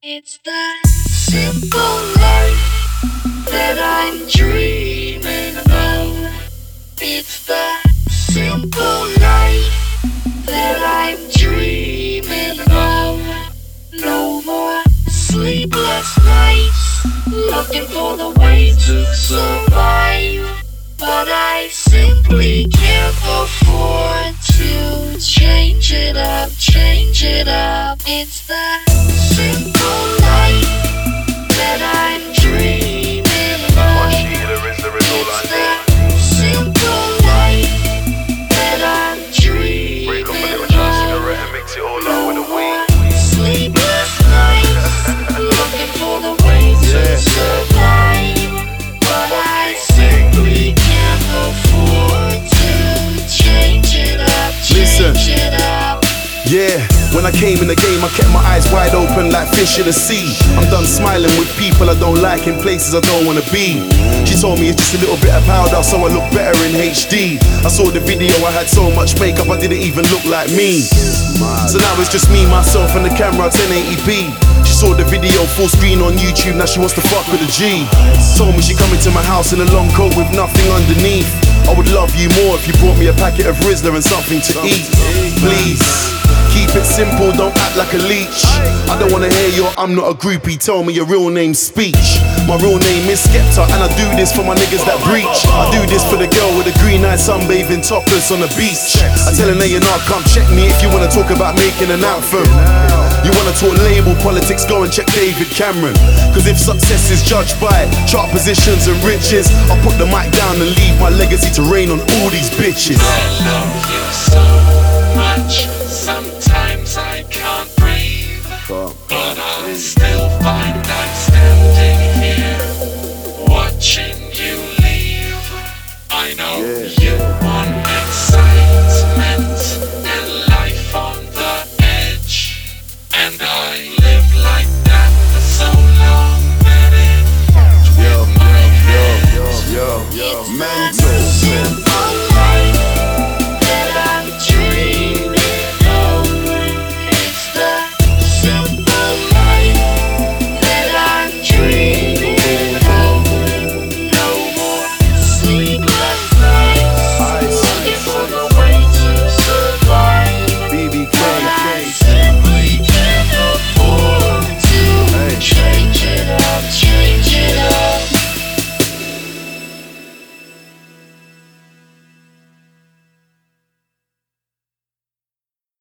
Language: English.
It's the simple life that I'm dreaming of. It's the simple life that I'm dreaming of. No more sleepless nights looking for the way to survive. But I simply can't afford to change it up, change it up. It's the simple life that I'm dreaming of. It's the simple life that I'm dreaming of. No more sleepless nights looking for the way to survive. But I simply can't afford to change it up, change it up. Yeah, when I came in the game, I kept my eyes wide open like fish in the sea. I'm done smiling with people I don't like in places I don't wanna be. She told me it's just a little bit of powder, so I look better in HD. I saw the video, I had so much makeup, I didn't even look like me. So now it's just me, myself, and the camera, 1080p. She saw the video full screen on YouTube, now she wants to fuck with a G. Told me she come into my house in a long coat with nothing underneath. I would love you more if you brought me a packet of Rizzler and something to eat. Please, keep it simple, don't act like a leech. I don't wanna hear your I'm not a groupie, tell me your real name speech. My real name is Skepta, and I do this for my niggas that breach. I do this for the girl with the green eyes sunbathing topless on the beach. I tell her, you're not, come check me if you wanna talk about making an anthem. You wanna talk label politics, go and check David Cameron. Cause if success is judged by chart positions and riches, I'll put the mic down and leave my legacy to reign on all these bitches. I love you so much, sometimes I can't breathe. But I still find I'm standing here, watching you leave. I know you want excitement and life on the edge, and I live like that for so long that it fucked with my head. Mental.